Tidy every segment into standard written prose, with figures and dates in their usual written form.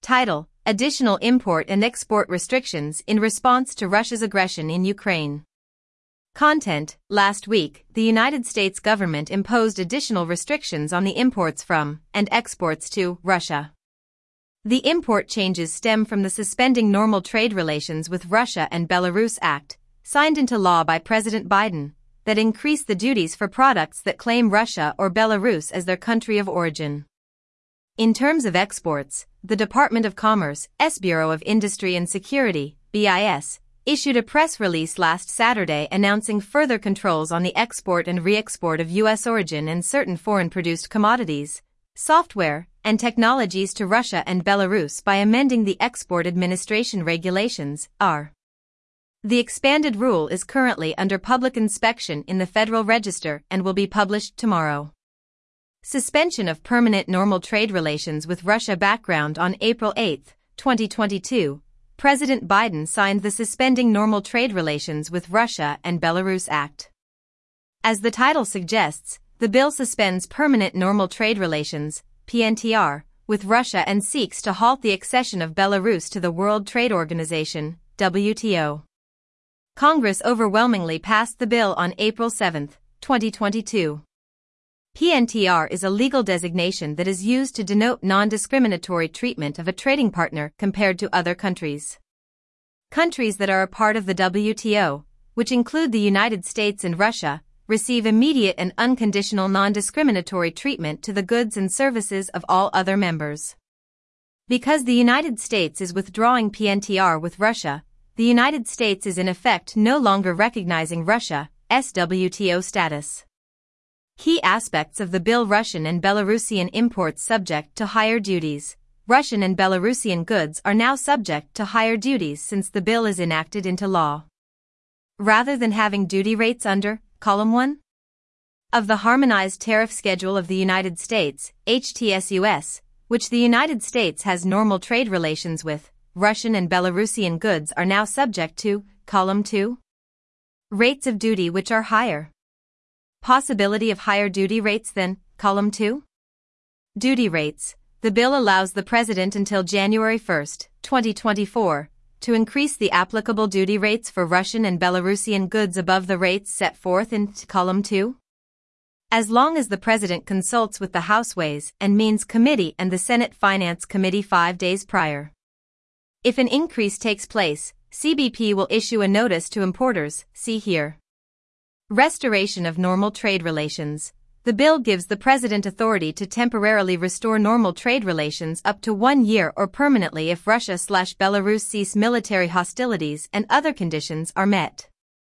Title: Additional Import and Export Restrictions in Response to Russia's Aggression in Ukraine. Content: Last week, the United States government imposed additional restrictions on the imports from and exports to Russia. The import changes stem from the Suspending Normal Trade Relations with Russia and Belarus Act, signed into law by President Biden, that increase the duties for products that claim Russia or Belarus as their country of origin. In terms of exports, the Department of Commerce's Bureau of Industry and Security, BIS, issued a press release last Saturday announcing further controls on the export and re-export of U.S. origin and certain foreign-produced commodities, software, and technologies to Russia and Belarus by amending the Export Administration Regulations, (AR). The expanded rule is currently under public inspection in the Federal Register and will be published tomorrow. Suspension of permanent normal trade relations with Russia. Background: on April 8, 2022, President Biden signed the Suspending Normal Trade Relations with Russia and Belarus Act. As the title suggests, the bill suspends permanent normal trade relations, PNTR, with Russia and seeks to halt the accession of Belarus to the World Trade Organization, WTO. Congress overwhelmingly passed the bill on April 7, 2022. PNTR is a legal designation that is used to denote non-discriminatory treatment of a trading partner compared to other countries. Countries that are a part of the WTO, which include the United States and Russia, receive immediate and unconditional non-discriminatory treatment to the goods and services of all other members. Because the United States is withdrawing PNTR with Russia, the United States is in effect no longer recognizing Russia's WTO status. Key aspects of the bill: Russian and Belarusian imports subject to higher duties. Russian and Belarusian goods are now subject to higher duties since the bill is enacted into law. Rather than having duty rates under Column 1 of the Harmonized Tariff Schedule of the United States, HTSUS, which the United States has normal trade relations with, Russian and Belarusian goods are now subject to Column 2 rates of duty which are higher. Possibility of higher duty rates than Column 2 duty rates. The bill allows the President until January 1, 2024, to increase the applicable duty rates for Russian and Belarusian goods above the rates set forth in Column 2, as long as the President consults with the House Ways and Means Committee and the Senate Finance Committee 5 days prior. If an increase takes place, CBP will issue a notice to importers, see here. Restoration of normal trade relations. The bill gives the President authority to temporarily restore normal trade relations up to 1 year or permanently if Russia/Belarus cease military hostilities and other conditions are met.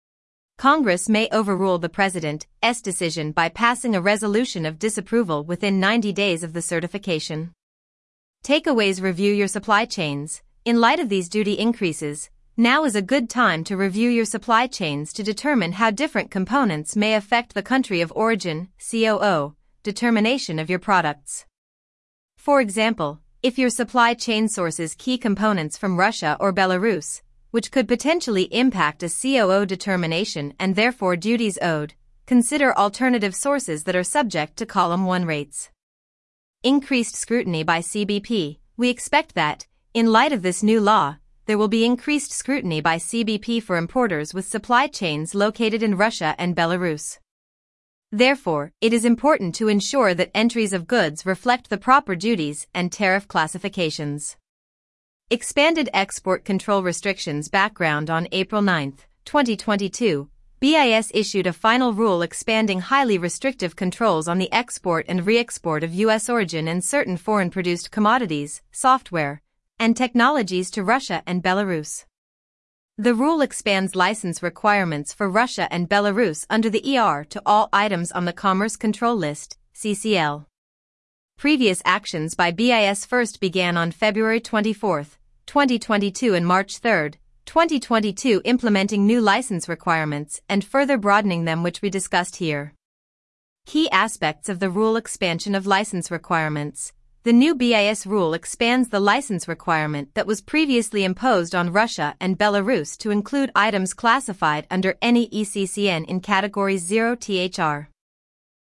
Congress may overrule the President's decision by passing a resolution of disapproval within 90 days of the certification. Takeaways: review your supply chains. In light of these duty increases, now is a good time to review your supply chains to determine how different components may affect the country of origin, COO, determination of your products. For example, if your supply chain sources key components from Russia or Belarus, which could potentially impact a COO determination and therefore duties owed, consider alternative sources that are subject to Column 1 rates. Increased scrutiny by CBP. We expect that, in light of this new law, there will be increased scrutiny by CBP for importers with supply chains located in Russia and Belarus. Therefore, it is important to ensure that entries of goods reflect the proper duties and tariff classifications. Expanded export control restrictions. Background: on April 9, 2022, BIS issued a final rule expanding highly restrictive controls on the export and re-export of U.S. origin and certain foreign-produced commodities, software, and technologies to Russia and Belarus. The rule expands license requirements for Russia and Belarus under the ER to all items on the Commerce Control List, CCL. Previous actions by BIS first began on February 24, 2022 and March 3, 2022, implementing new license requirements and further broadening them, which we discussed here. Key aspects of the rule: expansion of license requirements. The new BIS rule expands the license requirement that was previously imposed on Russia and Belarus to include items classified under any ECCN in Category 0 THR.